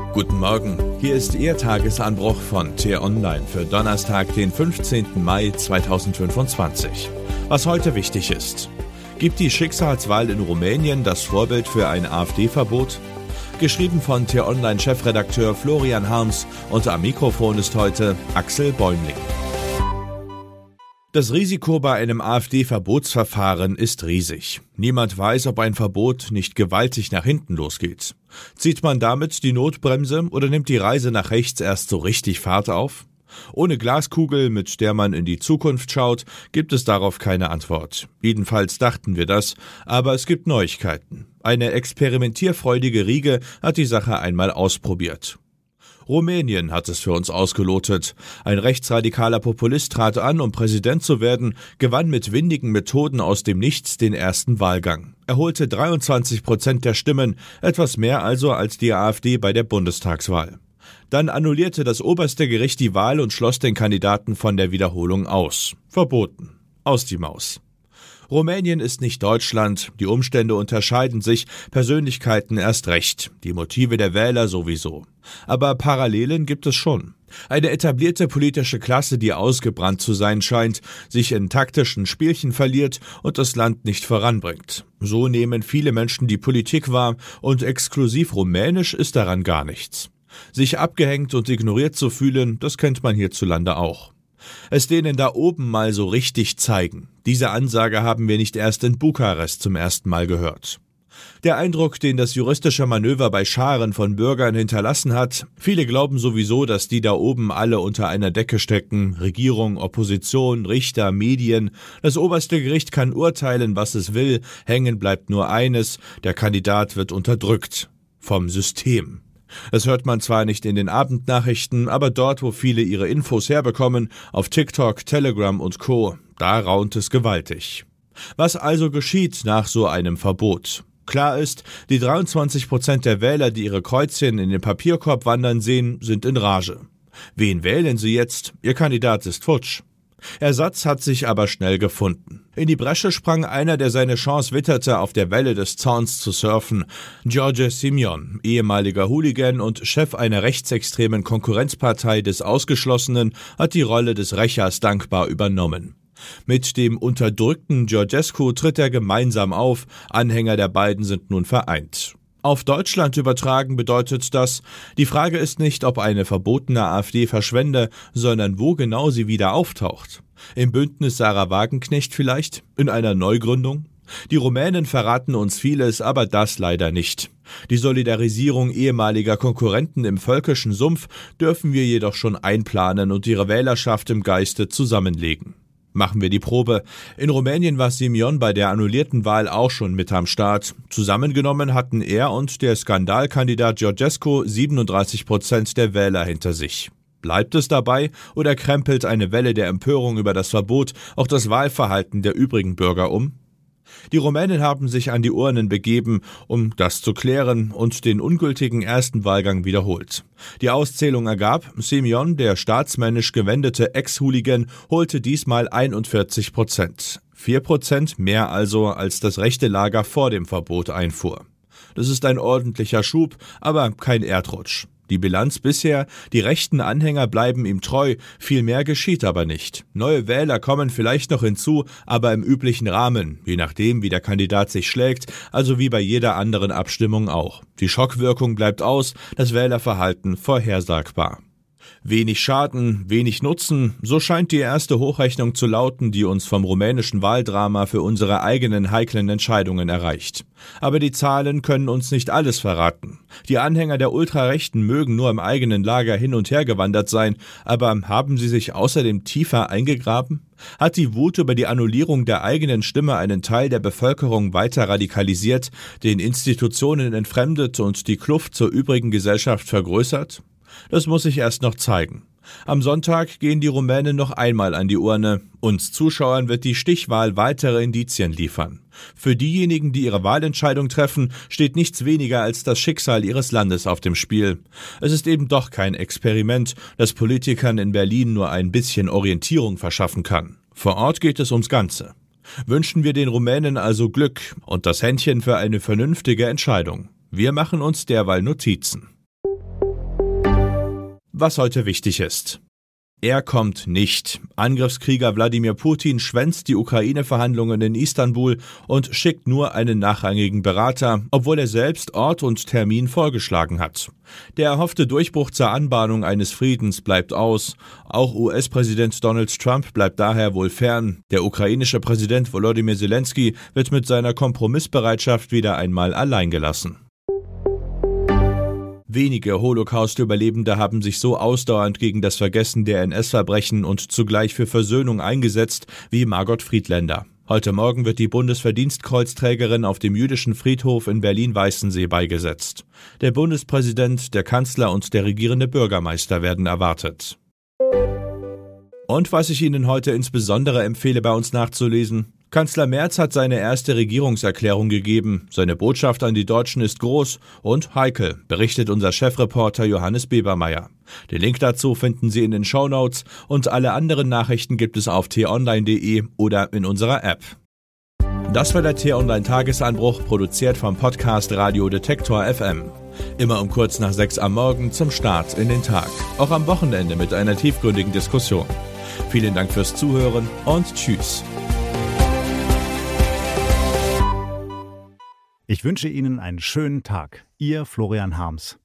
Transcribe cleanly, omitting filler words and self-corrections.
Guten Morgen, hier ist Ihr Tagesanbruch von T-Online für Donnerstag, den 15. Mai 2025. Was heute wichtig ist: Gibt die Schicksalswahl in Rumänien das Vorbild für ein AfD-Verbot? Geschrieben von T-Online-Chefredakteur Florian Harms und am Mikrofon ist heute Axel Bäumling. Das Risiko bei einem AfD-Verbotsverfahren ist riesig. Niemand weiß, ob ein Verbot nicht gewaltig nach hinten losgeht. Zieht man damit die Notbremse oder nimmt die Reise nach rechts erst so richtig Fahrt auf? Ohne Glaskugel, mit der man in die Zukunft schaut, gibt es darauf keine Antwort. Jedenfalls dachten wir das, aber es gibt Neuigkeiten. Eine experimentierfreudige Riege hat die Sache einmal ausprobiert. Rumänien hat es für uns ausgelotet. Ein rechtsradikaler Populist trat an, um Präsident zu werden, gewann mit windigen Methoden aus dem Nichts den ersten Wahlgang. Er holte 23% der Stimmen, etwas mehr also als die AfD bei der Bundestagswahl. Dann annullierte das oberste Gericht die Wahl und schloss den Kandidaten von der Wiederholung aus. Verboten. Aus die Maus. Rumänien ist nicht Deutschland, die Umstände unterscheiden sich, Persönlichkeiten erst recht, die Motive der Wähler sowieso. Aber Parallelen gibt es schon. Eine etablierte politische Klasse, die ausgebrannt zu sein scheint, sich in taktischen Spielchen verliert und das Land nicht voranbringt. So nehmen viele Menschen die Politik wahr und exklusiv rumänisch ist daran gar nichts. Sich abgehängt und ignoriert zu fühlen, das kennt man hierzulande auch. Es denen da oben mal so richtig zeigen. Diese Ansage haben wir nicht erst in Bukarest zum ersten Mal gehört. Der Eindruck, den das juristische Manöver bei Scharen von Bürgern hinterlassen hat: Viele glauben sowieso, dass die da oben alle unter einer Decke stecken. Regierung, Opposition, Richter, Medien. Das oberste Gericht kann urteilen, was es will. Hängen bleibt nur eines: der Kandidat wird unterdrückt. Vom System. Das hört man zwar nicht in den Abendnachrichten, aber dort, wo viele ihre Infos herbekommen, auf TikTok, Telegram und Co., da raunt es gewaltig. Was also geschieht nach so einem Verbot? Klar ist, die 23% der Wähler, die ihre Kreuzchen in den Papierkorb wandern sehen, sind in Rage. Wen wählen sie jetzt? Ihr Kandidat ist futsch. Ersatz hat sich aber schnell gefunden. In die Bresche sprang einer, der seine Chance witterte, auf der Welle des Zorns zu surfen. George Simion, ehemaliger Hooligan und Chef einer rechtsextremen Konkurrenzpartei des Ausgeschlossenen, hat die Rolle des Rächers dankbar übernommen. Mit dem unterdrückten Georgescu tritt er gemeinsam auf, Anhänger der beiden sind nun vereint. Auf Deutschland übertragen bedeutet das: Die Frage ist nicht, ob eine verbotene AfD verschwende, sondern wo genau sie wieder auftaucht. Im Bündnis Sarah Wagenknecht vielleicht? In einer Neugründung? Die Rumänen verraten uns vieles, aber das leider nicht. Die Solidarisierung ehemaliger Konkurrenten im völkischen Sumpf dürfen wir jedoch schon einplanen und ihre Wählerschaft im Geiste zusammenlegen. Machen wir die Probe. In Rumänien war Simion bei der annullierten Wahl auch schon mit am Start. Zusammengenommen hatten er und der Skandalkandidat Georgescu 37% der Wähler hinter sich. Bleibt es dabei oder krempelt eine Welle der Empörung über das Verbot auch das Wahlverhalten der übrigen Bürger um? Die Rumänen haben sich an die Urnen begeben, um das zu klären, und den ungültigen ersten Wahlgang wiederholt. Die Auszählung ergab, Simion, der staatsmännisch gewendete Ex-Hooligan, holte diesmal 41%. 4% mehr also, als das rechte Lager vor dem Verbot einfuhr. Das ist ein ordentlicher Schub, aber kein Erdrutsch. Die Bilanz bisher: Die rechten Anhänger bleiben ihm treu, viel mehr geschieht aber nicht. Neue Wähler kommen vielleicht noch hinzu, aber im üblichen Rahmen, je nachdem, wie der Kandidat sich schlägt, also wie bei jeder anderen Abstimmung auch. Die Schockwirkung bleibt aus, das Wählerverhalten vorhersagbar. Wenig Schaden, wenig Nutzen, so scheint die erste Hochrechnung zu lauten, die uns vom rumänischen Wahldrama für unsere eigenen heiklen Entscheidungen erreicht. Aber die Zahlen können uns nicht alles verraten. Die Anhänger der Ultrarechten mögen nur im eigenen Lager hin und her gewandert sein, aber haben sie sich außerdem tiefer eingegraben? Hat die Wut über die Annullierung der eigenen Stimme einen Teil der Bevölkerung weiter radikalisiert, den Institutionen entfremdet und die Kluft zur übrigen Gesellschaft vergrößert? Das muss sich erst noch zeigen. Am Sonntag gehen die Rumänen noch einmal an die Urne. Uns Zuschauern wird die Stichwahl weitere Indizien liefern. Für diejenigen, die ihre Wahlentscheidung treffen, steht nichts weniger als das Schicksal ihres Landes auf dem Spiel. Es ist eben doch kein Experiment, das Politikern in Berlin nur ein bisschen Orientierung verschaffen kann. Vor Ort geht es ums Ganze. Wünschen wir den Rumänen also Glück und das Händchen für eine vernünftige Entscheidung. Wir machen uns derweil Notizen. Was heute wichtig ist. Er kommt nicht. Angriffskrieger Wladimir Putin schwänzt die Ukraine-Verhandlungen in Istanbul und schickt nur einen nachrangigen Berater, obwohl er selbst Ort und Termin vorgeschlagen hat. Der erhoffte Durchbruch zur Anbahnung eines Friedens bleibt aus. Auch US-Präsident Donald Trump bleibt daher wohl fern. Der ukrainische Präsident Volodymyr Zelensky wird mit seiner Kompromissbereitschaft wieder einmal allein gelassen. Wenige Holocaust-Überlebende haben sich so ausdauernd gegen das Vergessen der NS-Verbrechen und zugleich für Versöhnung eingesetzt wie Margot Friedländer. Heute Morgen wird die Bundesverdienstkreuzträgerin auf dem jüdischen Friedhof in Berlin-Weißensee beigesetzt. Der Bundespräsident, der Kanzler und der regierende Bürgermeister werden erwartet. Und was ich Ihnen heute insbesondere empfehle, bei uns nachzulesen: Kanzler Merz hat seine erste Regierungserklärung gegeben. Seine Botschaft an die Deutschen ist groß und heikel, berichtet unser Chefreporter Johannes Bebermeier. Den Link dazu finden Sie in den Shownotes und alle anderen Nachrichten gibt es auf t-online.de oder in unserer App. Das war der T-Online-Tagesanbruch, produziert vom Podcast Radio Detektor FM. Immer um kurz nach 6 am Morgen zum Start in den Tag. Auch am Wochenende mit einer tiefgründigen Diskussion. Vielen Dank fürs Zuhören und tschüss. Ich wünsche Ihnen einen schönen Tag. Ihr Florian Harms.